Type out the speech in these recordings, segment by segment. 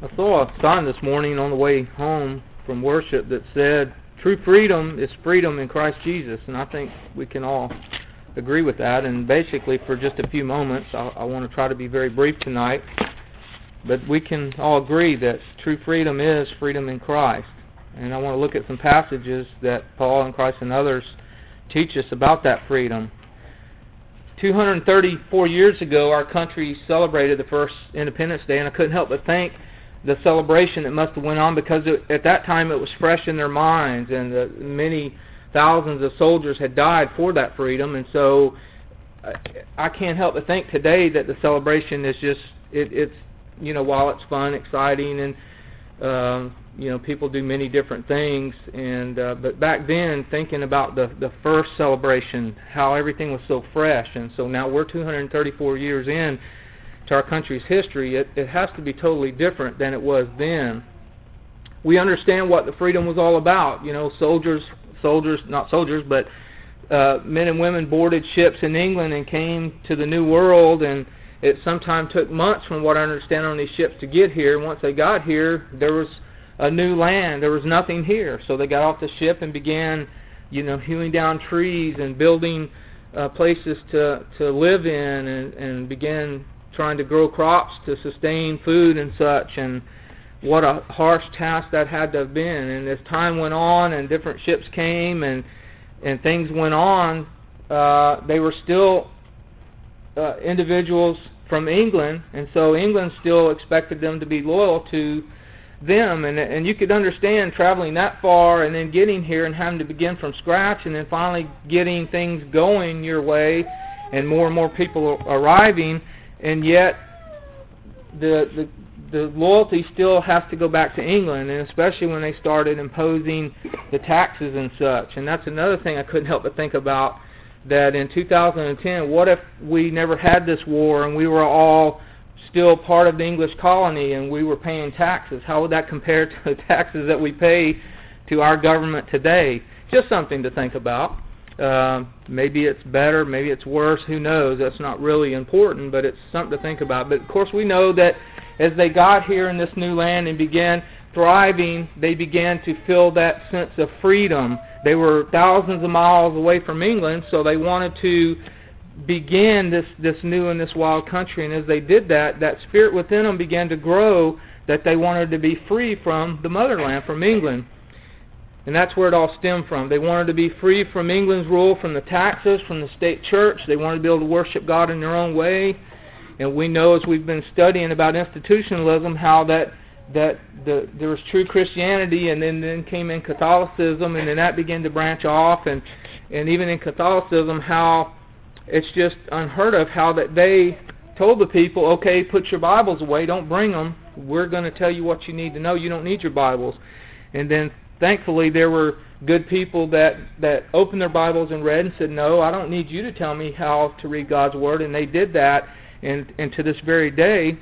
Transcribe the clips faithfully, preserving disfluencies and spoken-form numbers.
I saw a sign this morning on the way home from worship that said, true freedom is freedom in Christ Jesus, and I think we can all agree with that. And basically, for just a few moments, I, I want to try to be very brief tonight, but we can all agree that true freedom is freedom in Christ. And I want to look at some passages that Paul and Christ and others teach us about that freedom. two hundred thirty-four years ago, our country celebrated the first Independence Day, and I couldn't help but think the celebration that must have went on because it, at that time it was fresh in their minds, and the, many thousands of soldiers had died for that freedom. And so I, I can't help but think today that the celebration is just it, it's you know while it's fun, exciting, and uh, you know people do many different things, and uh, but back then, thinking about the the first celebration, how everything was so fresh, and so now we're two hundred thirty-four years in to our country's history. It, it has to be totally different than it was then. We understand what the freedom was all about. You know, soldiers, soldiers, not soldiers, but uh, men and women boarded ships in England and came to the New World, and it sometimes took months, from what I understand, on these ships to get here. Once they got here, there was a new land. There was nothing here. So they got off the ship and began, you know, hewing down trees and building uh, places to, to live in, and, and began trying to grow crops to sustain food and such. And what a harsh task that had to have been. And as time went on and different ships came and and things went on, uh, they were still uh, individuals from England, and so England still expected them to be loyal to them. And and you could understand traveling that far and then getting here and having to begin from scratch, and then finally getting things going your way and more and more people arriving, and yet the the the loyalty still has to go back to England, and especially when they started imposing the taxes and such. And that's another thing I couldn't help but think about, that in two thousand ten, what if we never had this war and we were all still part of the English colony and we were paying taxes? How would that compare to the taxes that we pay to our government today? Just something to think about. Uh, maybe it's better, maybe it's worse, who knows? That's not really important, but it's something to think about. But of course we know that as they got here in this new land and began thriving, they began to feel that sense of freedom. They were thousands of miles away from England, so they wanted to begin this, this new and this wild country. And as they did that, that spirit within them began to grow, that they wanted to be free from the motherland, from England. And that's where it all stemmed from. They wanted to be free from England's rule, from the taxes, from the state church. They wanted to be able to worship God in their own way. And we know, as we've been studying about institutionalism, how that that the, there was true Christianity, and then, then came in Catholicism, and then that began to branch off. And, and even in Catholicism, how it's just unheard of how that they told the people, okay, put your Bibles away, don't bring them. We're going to tell you what you need to know. You don't need your Bibles. And then thankfully there were good people that, that opened their Bibles and read and said, no, I don't need you to tell me how to read God's Word. And they did that. And, and to this very day,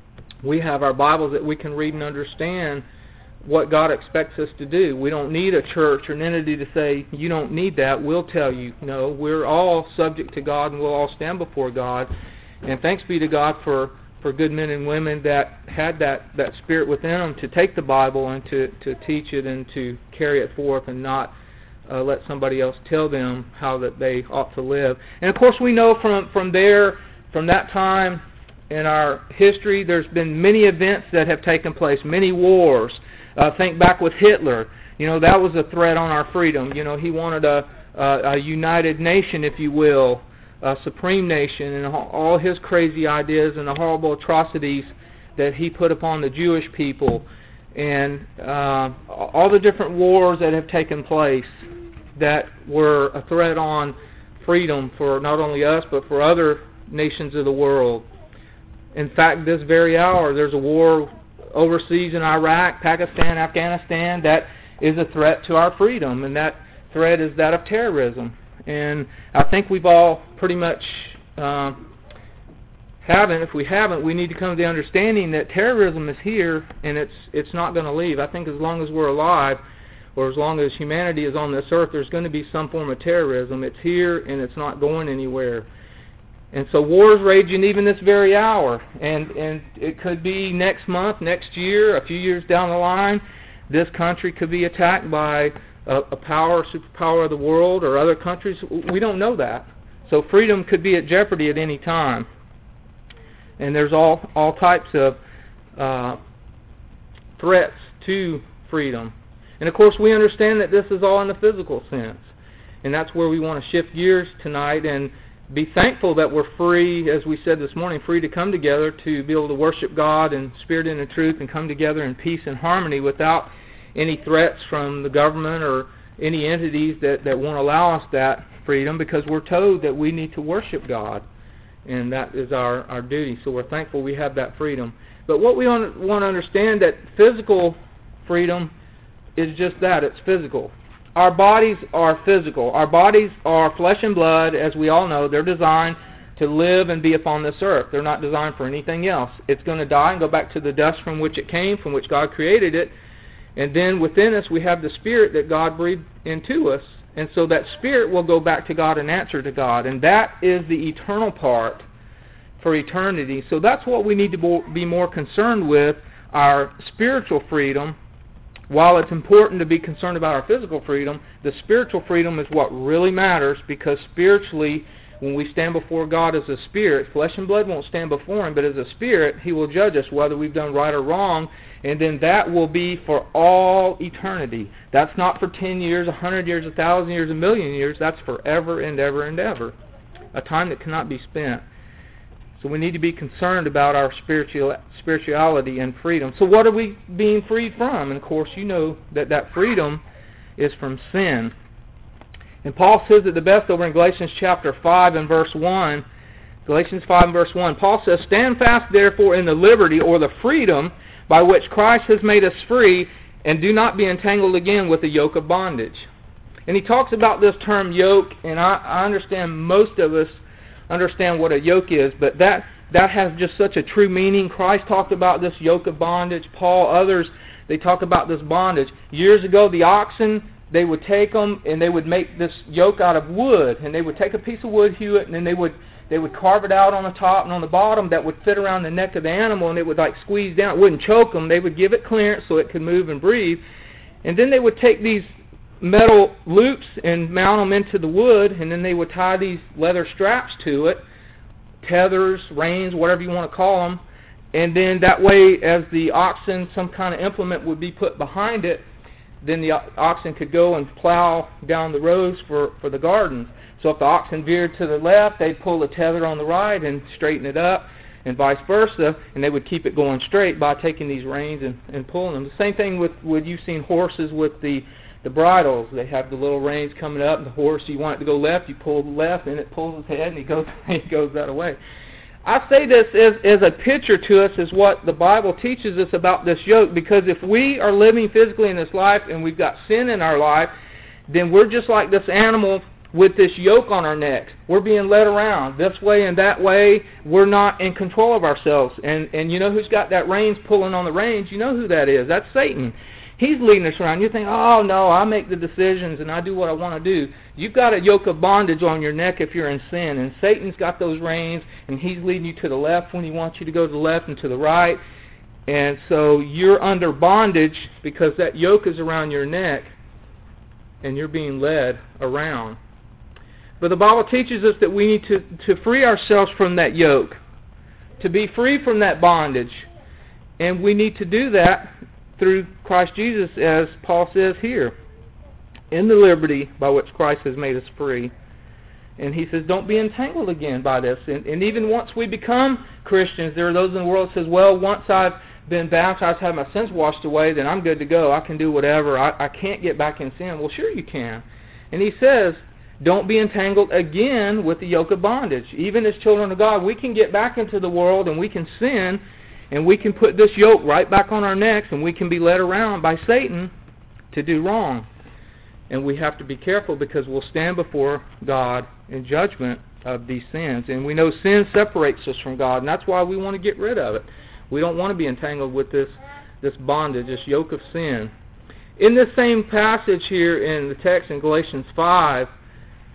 we have our Bibles that we can read and understand what God expects us to do. We don't need a church or an entity to say, you don't need that, we'll tell you. No, we're all subject to God, and we'll all stand before God. And thanks be to God for, for good men and women that had that, that spirit within them to take the Bible and to, to teach it and to carry it forth, and not uh, let somebody else tell them how that they ought to live. And of course we know from, from there, from that time in our history, there's been many events that have taken place, many wars. Uh, think back with Hitler. You know, that was a threat on our freedom. You know, he wanted a, a, a united nation, if you will, a supreme nation, and all his crazy ideas and the horrible atrocities that he put upon the Jewish people, and uh, all the different wars that have taken place that were a threat on freedom for not only us, but for other nations of the world. In fact, this very hour, there's a war overseas in Iraq, Pakistan, Afghanistan, that is a threat to our freedom, and that threat is that of terrorism. And I think we've all pretty much uh, haven't. If we haven't, we need to come to the understanding that terrorism is here, and it's it's not going to leave. I think as long as we're alive, or as long as humanity is on this earth, there's going to be some form of terrorism. It's here, and it's not going anywhere. And so war is raging even this very hour. And, and it could be next month, next year, a few years down the line, this country could be attacked by a, a power, superpower of the world or other countries. We don't know that. So freedom could be at jeopardy at any time. And there's all, all types of uh, threats to freedom. And of course we understand that this is all in the physical sense. And that's where we want to shift gears tonight and be thankful that we're free, as we said this morning, free to come together to be able to worship God in spirit and in truth and come together in peace and harmony without any threats from the government or any entities that, that won't allow us that freedom, because we're told that we need to worship God, and that is our, our duty. So we're thankful we have that freedom. But what we want to understand, that physical freedom is just that, it's physical. Our bodies are physical. Our bodies are flesh and blood, as we all know. They're designed to live and be upon this earth. They're not designed for anything else. It's going to die and go back to the dust from which it came, from which God created it. And then within us we have the Spirit that God breathed into us. And so that Spirit will go back to God and answer to God. And that is the eternal part for eternity. So that's what we need to be more concerned with, our spiritual freedom. While it's important to be concerned about our physical freedom, the spiritual freedom is what really matters, because spiritually, when we stand before God as a spirit, flesh and blood won't stand before Him, but as a spirit, He will judge us whether we've done right or wrong, and then that will be for all eternity. That's not for ten years, a hundred years, a thousand years, a million years. That's forever and ever and ever, a time that cannot be spent. So we need to be concerned about our spiritual spirituality and freedom. So what are we being freed from? And of course you know that that freedom is from sin. And Paul says it the best over in Galatians chapter five and verse one. Galatians five and verse one. Paul says, "Stand fast therefore in the liberty," or the freedom, "by which Christ has made us free, and do not be entangled again with the yoke of bondage." And he talks about this term yoke, and I, I understand most of us understand what a yoke is, but that that has just such a true meaning. Christ talked about this yoke of bondage. Paul, others, they talk about this bondage. Years ago, the oxen, they would take them and they would make this yoke out of wood, and they would take a piece of wood, hew it, and then they would they would carve it out on the top and on the bottom that would fit around the neck of the animal, and it would like squeeze down. It wouldn't choke them. They would give it clearance so it could move and breathe. And then they would take these metal loops and mount them into the wood, and then they would tie these leather straps to it, tethers, reins, whatever you want to call them, and then that way, as the oxen, some kind of implement would be put behind it, then the oxen could go and plow down the rows for, for the gardens. So if the oxen veered to the left, they'd pull the tether on the right and straighten it up, and vice versa, and they would keep it going straight by taking these reins and, and pulling them. The same thing with, with you've seen horses with the The bridles. They have the little reins coming up, and the horse, you want it to go left, you pull left, and it pulls its head, and he goes he goes that way. I say this as, as a picture to us as what the Bible teaches us about this yoke, because if we are living physically in this life and we've got sin in our life, then we're just like this animal with this yoke on our necks. We're being led around this way and that way. We're not in control of ourselves. And, and you know who's got that reins pulling on the reins? You know who that is. That's Satan. He's leading us around. You think, oh, no, I make the decisions and I do what I want to do. You've got a yoke of bondage on your neck if you're in sin. And Satan's got those reins, and he's leading you to the left when he wants you to go to the left and to the right. And so you're under bondage because that yoke is around your neck, and you're being led around. But the Bible teaches us that we need to, to free ourselves from that yoke, to be free from that bondage. And we need to do that through Christ Jesus, as Paul says here, in the liberty by which Christ has made us free. And he says, don't be entangled again by this. And, and even once we become Christians, there are those in the world who says, well, once I've been baptized, had my sins washed away, then I'm good to go. I can do whatever. I, I can't get back in sin. Well, sure you can. And he says, don't be entangled again with the yoke of bondage. Even as children of God, we can get back into the world and we can sin, and we can put this yoke right back on our necks, and we can be led around by Satan to do wrong. And we have to be careful, because we'll stand before God in judgment of these sins. And we know sin separates us from God, and that's why we want to get rid of it. We don't want to be entangled with this, this bondage, this yoke of sin. In this same passage here in the text in Galatians five,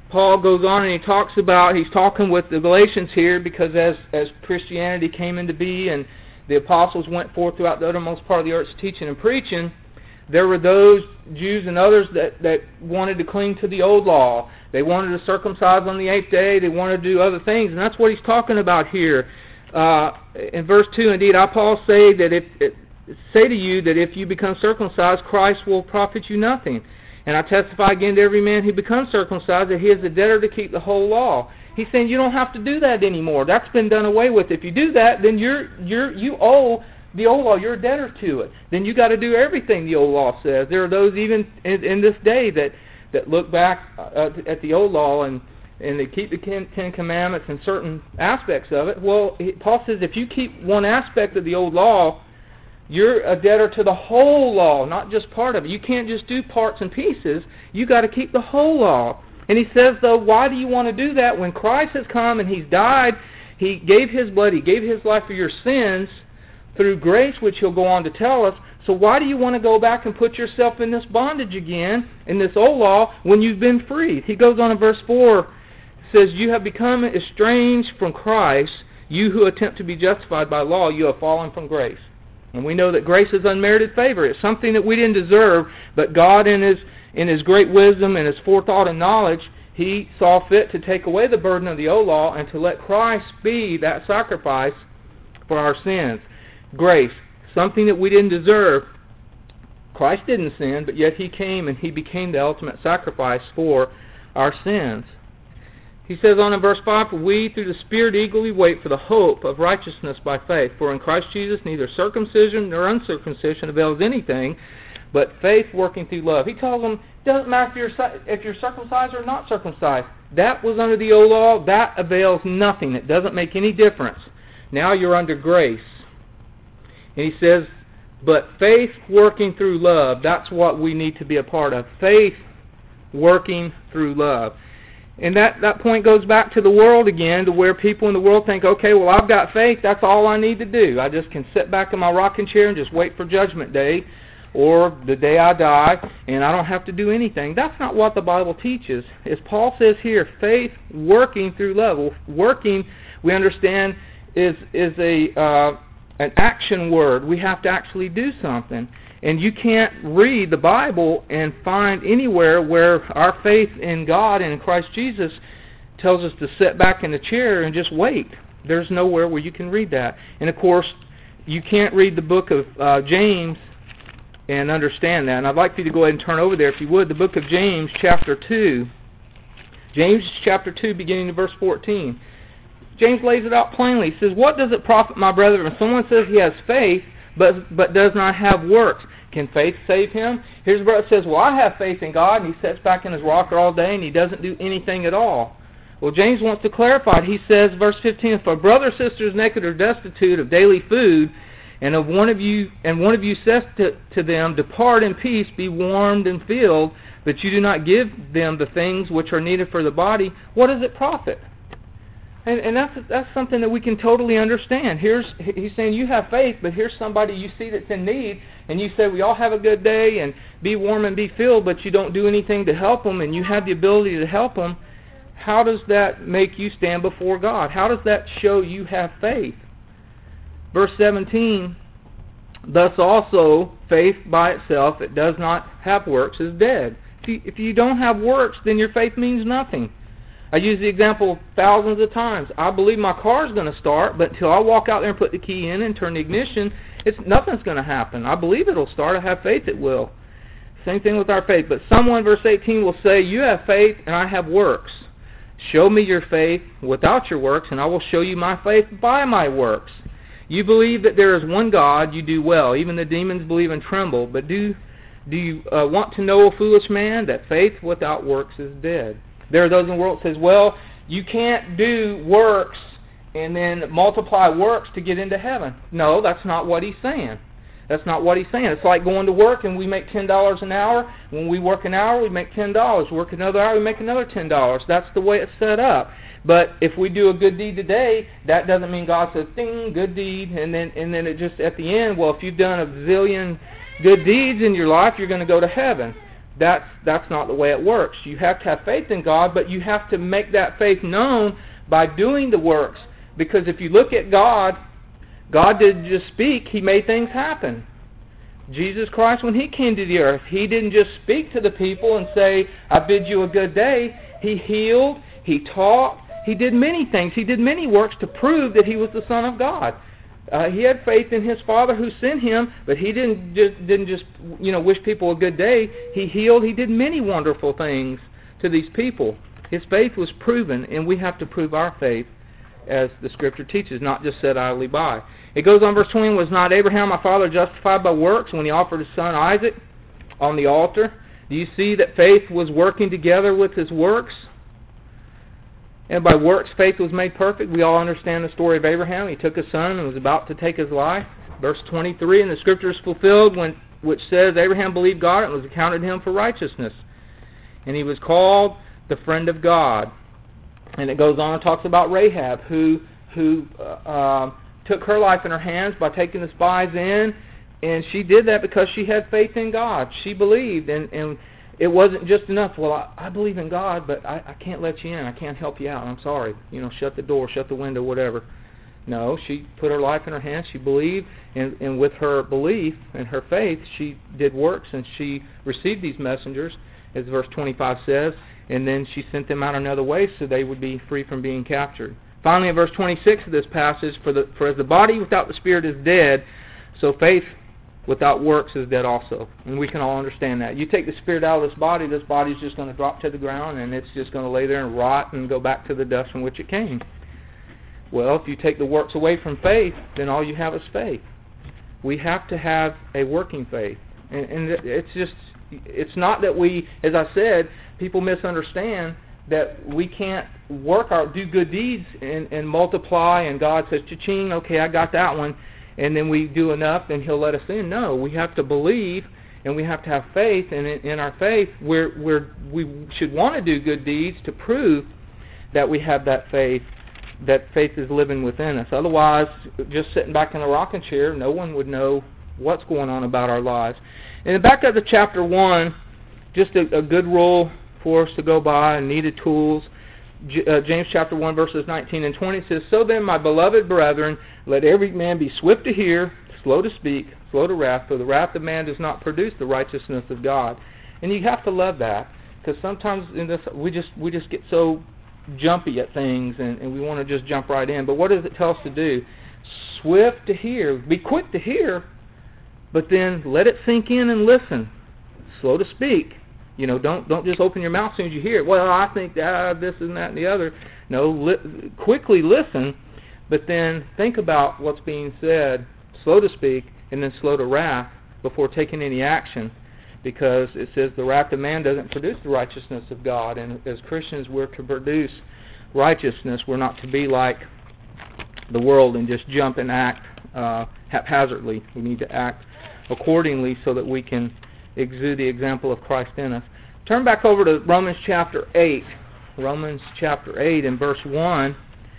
Paul goes on and he talks about, he's talking with the Galatians here, because as, as Christianity came into being and the apostles went forth throughout the uttermost part of the earth teaching and preaching, there were those Jews and others that, that wanted to cling to the old law. They wanted to circumcise on the eighth day. They wanted to do other things, and that's what he's talking about here. Uh, in verse two, indeed, I, Paul, say that if it, say to you that if you become circumcised, Christ will profit you nothing. And I testify again to every man who becomes circumcised that he is a debtor to keep the whole law. He's saying you don't have to do that anymore. That's been done away with. If you do that, then you're you're you owe the old law. You're a debtor to it. Then you got to do everything the old law says. There are those even in, in this day that that look back uh, at the old law and and they keep the Ten Commandments and certain aspects of it. Well, Paul says if you keep one aspect of the old law, you're a debtor to the whole law, not just part of it. You can't just do parts and pieces. You got to keep the whole law. And he says, though, why do you want to do that? When Christ has come and he's died, he gave his blood, he gave his life for your sins through grace, which he'll go on to tell us. So why do you want to go back and put yourself in this bondage again, in this old law, when you've been freed? He goes on in verse four, says, you have become estranged from Christ, you who attempt to be justified by law, you have fallen from grace. And we know that grace is unmerited favor. It's something that we didn't deserve, but God in his in his great wisdom and his forethought and knowledge, he saw fit to take away the burden of the old law and to let Christ be that sacrifice for our sins. Grace, something that we didn't deserve. Christ didn't sin, but yet he came and he became the ultimate sacrifice for our sins. He says on in verse five, for we through the Spirit eagerly wait for the hope of righteousness by faith. For in Christ Jesus neither circumcision nor uncircumcision avails anything, but faith working through love. He tells them, it doesn't matter if you're, if you're circumcised or not circumcised. That was under the old law. That avails nothing. It doesn't make any difference. Now you're under grace. And he says, but faith working through love, that's what we need to be a part of. Faith working through love. And that, that point goes back to the world again, to where people in the world think, okay, well, I've got faith. That's all I need to do. I just can sit back in my rocking chair and just wait for Judgment Day or the day I die, and I don't have to do anything. That's not what the Bible teaches. As Paul says here, faith working through love. Working, we understand, is is a uh, an action word. We have to actually do something. And you can't read the Bible and find anywhere where our faith in God and in Christ Jesus tells us to sit back in the chair and just wait. There's nowhere where you can read that. And of course, you can't read the book of uh, James and understand that. And I'd like for you to go ahead and turn over there, if you would, the book of James, chapter two. James, chapter two, beginning in verse fourteen. James lays it out plainly. He says, what does it profit, my brother, if someone says he has faith, but but does not have works? Can faith save him? Here's a brother that says, well, I have faith in God, and he sits back in his rocker all day, and he doesn't do anything at all. Well, James wants to clarify. He says, verse fifteen, if a brother or sister is naked or destitute of daily food, and of one of you and one of you says to, to them, depart in peace, be warmed and filled, but you do not give them the things which are needed for the body, what does it profit? And, and that's that's something that we can totally understand. Here's he's saying you have faith, but here's somebody you see that's in need, and you say, we all have a good day and be warm and be filled, but you don't do anything to help them, and you have the ability to help them. How does that make you stand before God? How does that show you have faith? Verse seventeen, thus also faith by itself, it does not have works, is dead. If you, if you don't have works, then your faith means nothing. I use the example thousands of times. I believe my car is going to start, but until I walk out there and put the key in and turn the ignition, it's nothing's going to happen. I believe it'll start. I have faith it will. Same thing with our faith. But someone, verse eighteen, will say, you have faith and I have works. Show me your faith without your works, and I will show you my faith by my works. You believe that there is one God, you do well. Even the demons believe and tremble. But do do you uh, want to know, O foolish man, that faith without works is dead? There are those in the world that says, well, you can't do works and then multiply works to get into heaven. No, that's not what he's saying. That's not what he's saying. It's like going to work and we make ten dollars an hour. When we work an hour, we make ten dollars. Work another hour, we make another ten dollars. That's the way it's set up. But if we do a good deed today, that doesn't mean God says, ding, good deed, and then and then it just at the end, well, if you've done a zillion good deeds in your life, you're going to go to heaven. that's that's not the way it works. You have to have faith in God, but you have to make that faith known by doing the works. Because if you look at God, God didn't just speak, He made things happen. Jesus Christ, when He came to the earth, He didn't just speak to the people and say, I bid you a good day. He healed, He taught, He did many things. He did many works to prove that He was the Son of God. Uh, he had faith in His Father who sent Him, but He didn't just, didn't just you know wish people a good day. He healed. He did many wonderful things to these people. His faith was proven, and we have to prove our faith as the Scripture teaches, not just set idly by. It goes on, verse twenty, was not Abraham my father justified by works when he offered his son Isaac on the altar? Do you see that faith was working together with his works? And by works, faith was made perfect. We all understand the story of Abraham. He took his son and was about to take his life. Verse twenty-three, and the Scripture is fulfilled, when, which says, Abraham believed God, and it was accounted him for righteousness. And he was called the friend of God. And it goes on and talks about Rahab, who who uh, uh, took her life in her hands by taking the spies in. And she did that because she had faith in God. She believed, and, and it wasn't just enough. Well, I, I believe in God, but I, I can't let you in. I can't help you out. I'm sorry. You know, shut the door, shut the window, whatever. No, she put her life in her hands. She believed, and, and with her belief and her faith, she did works, and she received these messengers, as verse twenty-five says, and then she sent them out another way so they would be free from being captured. Finally, in verse twenty-six of this passage, for, the, for as the body without the Spirit is dead, so faith without works is dead also. And we can all understand that. You take the Spirit out of this body, this body's just going to drop to the ground, and it's just going to lay there and rot and go back to the dust from which it came. Well, if you take the works away from faith, then all you have is faith. We have to have a working faith. And, and it's just, it's not that we, as I said, people misunderstand that we can't work our, do good deeds and, and multiply, and God says, cha-ching, okay, I got that one, and then we do enough and He'll let us in. No, we have to believe and we have to have faith, and in, in our faith we're, we're, we should want to do good deeds to prove that we have that faith, that faith is living within us. Otherwise, just sitting back in the rocking chair, no one would know what's going on about our lives. In the back of the chapter one, just a, a good rule for us to go by and needed tools. J- uh, James chapter one verses nineteen and twenty says, So then, my beloved brethren, let every man be swift to hear, slow to speak, slow to wrath, for the wrath of man does not produce the righteousness of God. And you have to love that, because sometimes in this we just we just get so jumpy at things, and, and we want to just jump right in. But what does it tell us to do? Swift to hear, be quick to hear, but then let it sink in and listen. Slow to speak. You know, don't don't just open your mouth as soon as you hear it. Well, I think ah, this and that and the other. No, li- quickly listen, but then think about what's being said. Slow to speak, and then slow to wrath before taking any action, because it says the wrath of man doesn't produce the righteousness of God. And as Christians, we're to produce righteousness. We're not to be like the world and just jump and act uh, haphazardly. We need to act accordingly so that we can exude the example of Christ in us. Turn back over to Romans chapter eight. Romans chapter eight and verse one.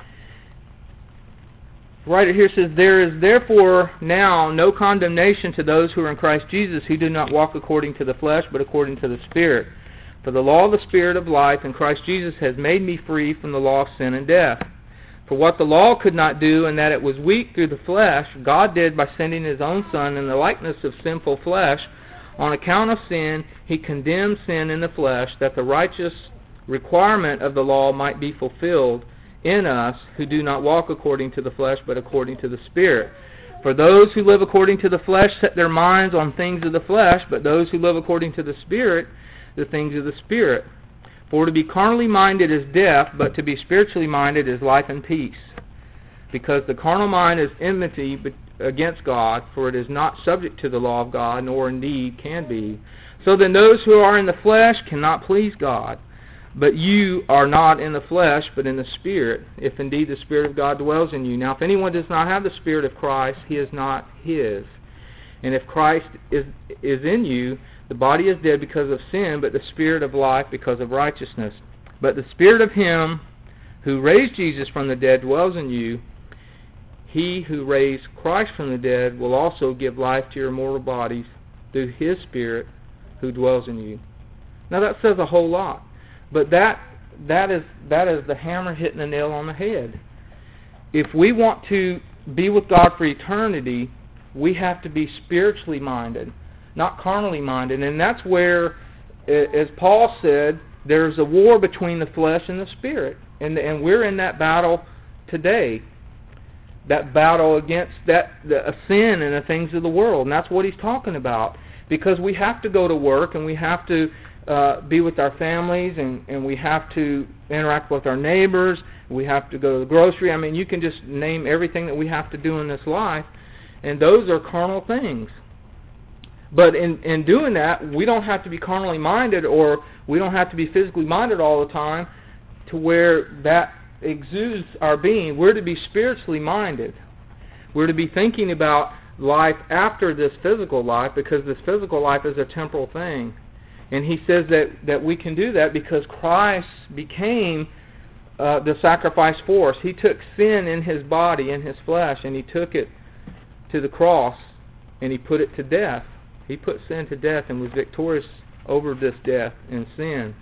Right here says, There is therefore now no condemnation to those who are in Christ Jesus, who do not walk according to the flesh, but according to the Spirit. For the law of the Spirit of life in Christ Jesus has made me free from the law of sin and death. For what the law could not do, in that it was weak through the flesh, God did by sending His own Son in the likeness of sinful flesh. On account of sin, He condemned sin in the flesh, that the righteous requirement of the law might be fulfilled in us, who do not walk according to the flesh, but according to the Spirit. For those who live according to the flesh set their minds on things of the flesh, but those who live according to the Spirit, the things of the Spirit. For to be carnally minded is death, but to be spiritually minded is life and peace. Because the carnal mind is enmity against God, for it is not subject to the law of God, nor indeed can be. So then those who are in the flesh cannot please God. But you are not in the flesh, but in the Spirit, if indeed the Spirit of God dwells in you. Now, if anyone does not have the Spirit of Christ, he is not his. And if Christ is is in you, the body is dead because of sin, but the Spirit of life because of righteousness. But the Spirit of Him who raised Jesus from the dead dwells in you. He who raised Christ from the dead will also give life to your mortal bodies through His Spirit who dwells in you. Now that says a whole lot, but that that is that is the hammer hitting the nail on the head. If we want to be with God for eternity, we have to be spiritually minded, not carnally minded. And that's where, as Paul said, there's a war between the flesh and the spirit. And, and we're in that battle today. That battle against that the, a sin and the things of the world. And that's what he's talking about. Because we have to go to work and we have to uh, be with our families and, and we have to interact with our neighbors. We have to go to the grocery. I mean, you can just name everything that we have to do in this life. And those are carnal things. But in, in doing that, we don't have to be carnally minded, or we don't have to be physically minded all the time to where that exudes our being. We're to be spiritually minded. We're to be thinking about life after this physical life, because this physical life is a temporal thing. And he says that, that we can do that because Christ became uh, the sacrifice for us. He took sin in his body, in his flesh, and he took it to the cross, and he put it to death. He put sin to death and was victorious over this death and sin.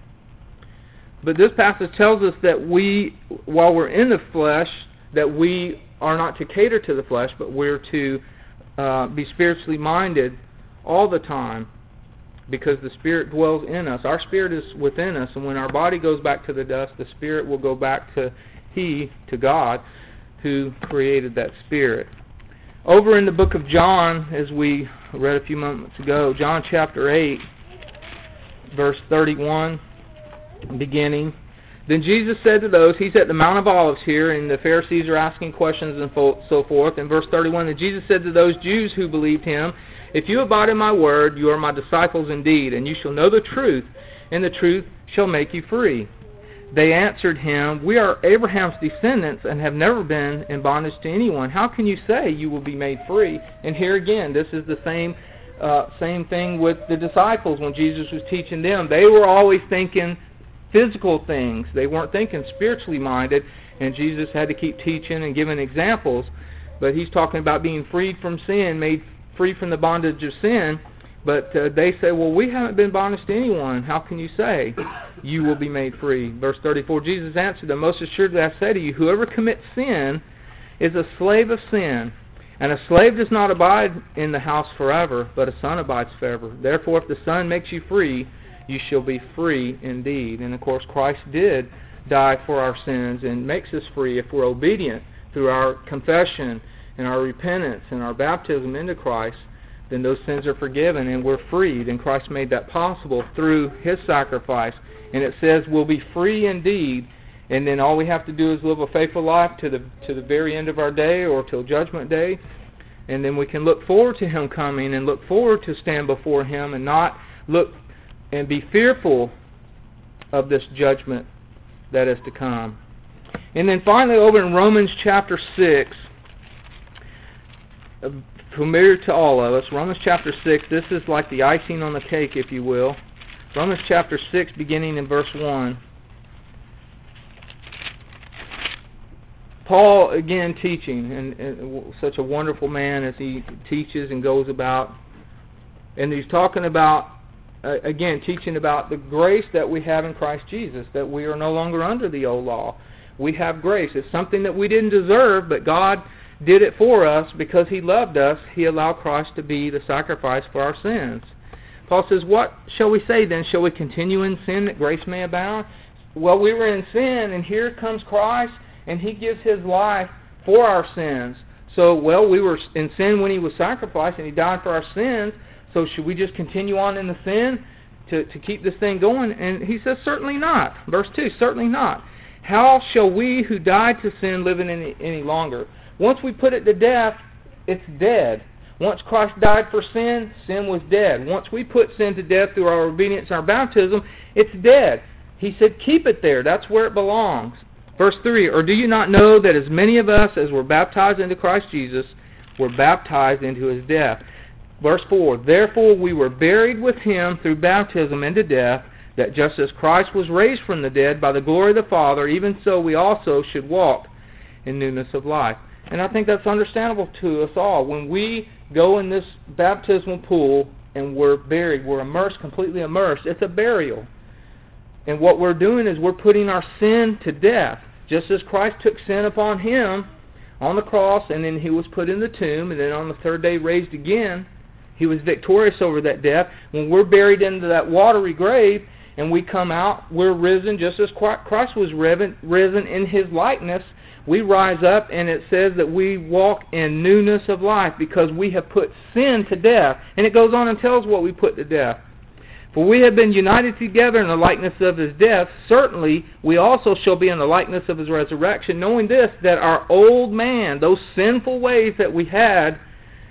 But this passage tells us that we, while we're in the flesh, that we are not to cater to the flesh, but we're to uh, be spiritually minded all the time, because the Spirit dwells in us. Our spirit is within us, and when our body goes back to the dust, the Spirit will go back to He, to God, who created that Spirit. Over in the book of John, as we read a few moments ago, John chapter eight, verse thirty-one, beginning. Then Jesus said to those, he's at the Mount of Olives here, and the Pharisees are asking questions and so forth. In verse thirty-one, then Jesus said to those Jews who believed him, if you abide in my word, you are my disciples indeed, and you shall know the truth, and the truth shall make you free. They answered him, we are Abraham's descendants and have never been in bondage to anyone. How can you say you will be made free? And here again, this is the same uh, same thing with the disciples when Jesus was teaching them. They were always thinking physical things. They weren't thinking spiritually minded, and Jesus had to keep teaching and giving examples. But he's talking about being freed from sin, made free from the bondage of sin. But uh, they say, well, we haven't been bondage to anyone. How can you say you will be made free? Verse thirty-four, Jesus answered them, most assuredly I say to you, whoever commits sin is a slave of sin. And a slave does not abide in the house forever, but a son abides forever. Therefore, if the Son makes you free, you shall be free indeed. And of course, Christ did die for our sins and makes us free if we're obedient through our confession and our repentance and our baptism into Christ. Then those sins are forgiven and we're freed. And Christ made that possible through his sacrifice. And it says we'll be free indeed. And then all we have to do is live a faithful life to the to the very end of our day, or till Judgment Day. And then we can look forward to him coming and look forward to stand before him and not look and be fearful of this judgment that is to come. And then finally, over in Romans chapter six, familiar to all of us, Romans chapter six, this is like the icing on the cake, if you will. Romans chapter six, beginning in verse one. Paul, again, teaching, and, and such a wonderful man as he teaches and goes about. And he's talking about, uh, again, teaching about the grace that we have in Christ Jesus, that we are no longer under the old law. We have grace. It's something that we didn't deserve, but God did it for us because he loved us. He allowed Christ to be the sacrifice for our sins. Paul says, what shall we say then? Shall we continue in sin that grace may abound? Well, we were in sin, and here comes Christ, and he gives his life for our sins. So, well, we were in sin when he was sacrificed, and he died for our sins. So should we just continue on in the sin to, to keep this thing going? And he says, certainly not. Verse two, certainly not. How shall we who died to sin live in any, any longer? Once we put it to death, it's dead. Once Christ died for sin, sin was dead. Once we put sin to death through our obedience and our baptism, it's dead. He said, keep it there. That's where it belongs. Verse three, or do you not know that as many of us as were baptized into Christ Jesus were baptized into his death? Verse four, therefore we were buried with him through baptism into death, that just as Christ was raised from the dead by the glory of the Father, even so we also should walk in newness of life. And I think that's understandable to us all. When we go in this baptismal pool and we're buried, we're immersed, completely immersed, it's a burial. And what we're doing is we're putting our sin to death. Just as Christ took sin upon him on the cross, and then he was put in the tomb, and then on the third day raised again, he was victorious over that death. When we're buried into that watery grave, and we come out, we're risen just as Christ was risen in his likeness. We rise up, and it says that we walk in newness of life because we have put sin to death. And it goes on and tells what we put to death. For we have been united together in the likeness of his death. Certainly, we also shall be in the likeness of his resurrection, knowing this, that our old man, those sinful ways that we had,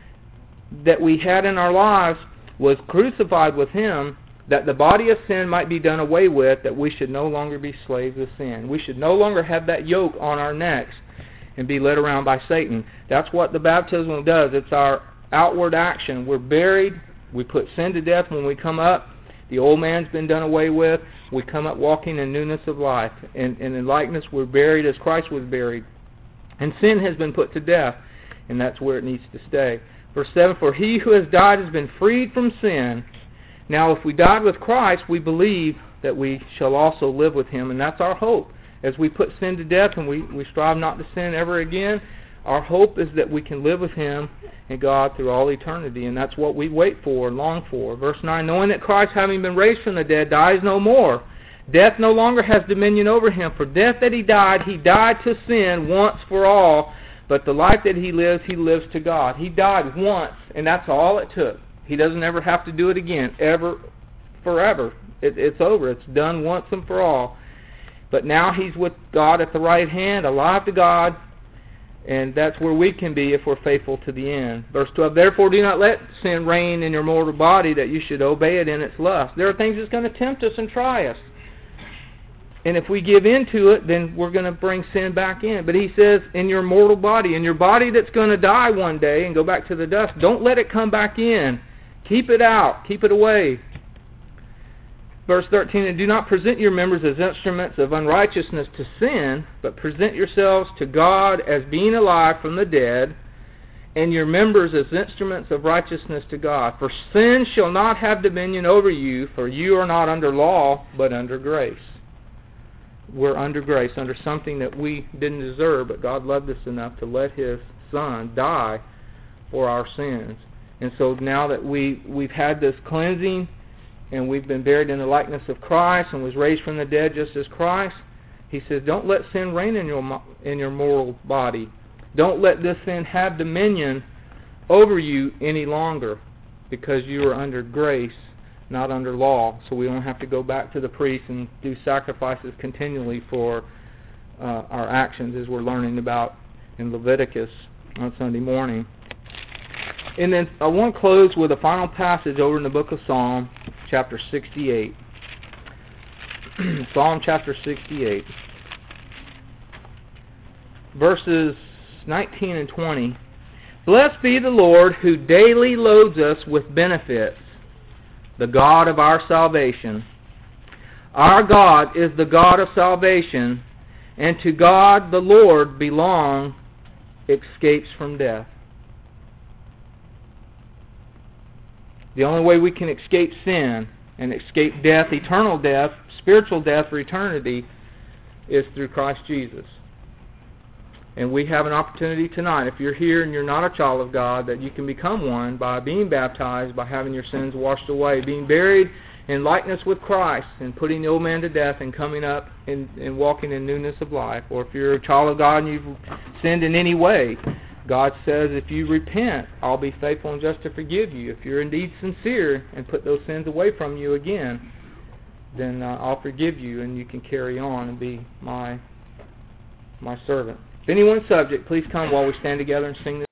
that we had in our lives, was crucified with him, that the body of sin might be done away with, that we should no longer be slaves of sin. We should no longer have that yoke on our necks and be led around by Satan. That's what the baptism does. It's our outward action. We're buried. We put sin to death when we come up. The old man's been done away with. We come up walking in newness of life. And, and in likeness, we're buried as Christ was buried. And sin has been put to death, and that's where it needs to stay. Verse seven, for he who has died has been freed from sin. Now, if we died with Christ, we believe that we shall also live with him, and that's our hope. As we put sin to death and we, we strive not to sin ever again, our hope is that we can live with him and God through all eternity, and that's what we wait for and long for. Verse nine, knowing that Christ, having been raised from the dead, dies no more. Death no longer has dominion over him. For death that he died, he died to sin once for all, but the life that he lives, he lives to God. He died once, and that's all it took. He doesn't ever have to do it again, ever, forever. It, it's over. It's done once and for all. But now he's with God at the right hand, alive to God, and that's where we can be if we're faithful to the end. Verse twelve, therefore do not let sin reign in your mortal body, that you should obey it in its lust. There are things that's going to tempt us and try us. And if we give in to it, then we're going to bring sin back in. But he says, in your mortal body, in your body that's going to die one day and go back to the dust, don't let it come back in. Keep it out. Keep it away. Verse thirteen, and do not present your members as instruments of unrighteousness to sin, but present yourselves to God as being alive from the dead, and your members as instruments of righteousness to God. For sin shall not have dominion over you, for you are not under law, but under grace. We're under grace, under something that we didn't deserve, but God loved us enough to let his Son die for our sins. And so now that we, we've had this cleansing, and we've been buried in the likeness of Christ, and was raised from the dead just as Christ, he says, don't let sin reign in your, in your mortal body. Don't let this sin have dominion over you any longer, because you are under grace, not under law. So we don't have to go back to the priest and do sacrifices continually for uh, our actions, as we're learning about in Leviticus on Sunday morning. And then I want to close with a final passage over in the book of Psalm, chapter sixty-eight. Psalm chapter sixty-eight. Verses nineteen and twenty. Blessed be the Lord, who daily loads us with benefits, the God of our salvation. Our God is the God of salvation, and to God the Lord belong escapes from death. The only way we can escape sin and escape death, eternal death, spiritual death for eternity, is through Christ Jesus. And we have an opportunity tonight, if you're here and you're not a child of God, that you can become one by being baptized, by having your sins washed away, being buried in likeness with Christ, and putting the old man to death and coming up and, and walking in newness of life. Or if you're a child of God and you've sinned in any way, God says, if you repent, I'll be faithful and just to forgive you. If you're indeed sincere and put those sins away from you again, then uh, I'll forgive you, and you can carry on and be my my servant. If anyone's subject, please come while we stand together and sing this.